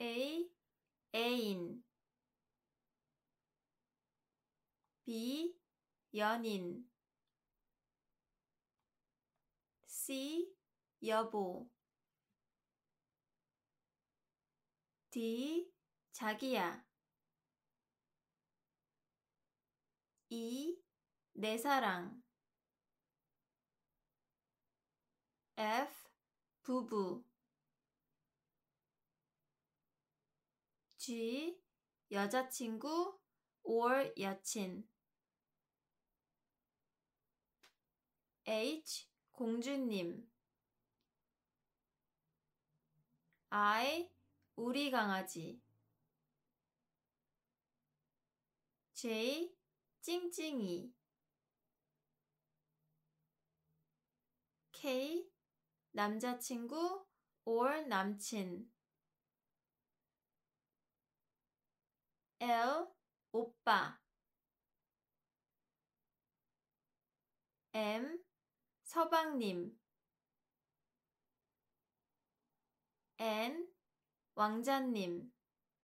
A. 애인 B. 연인 C. 여보 D. 자기야 E. 내 사랑 F. 부부 G. 여자친구 or 여친 H. 공주님 I. 우리 강아지 J. 찡찡이 K. 남자친구 or 남친 L. 오빠 M. 서방님 N. 왕자님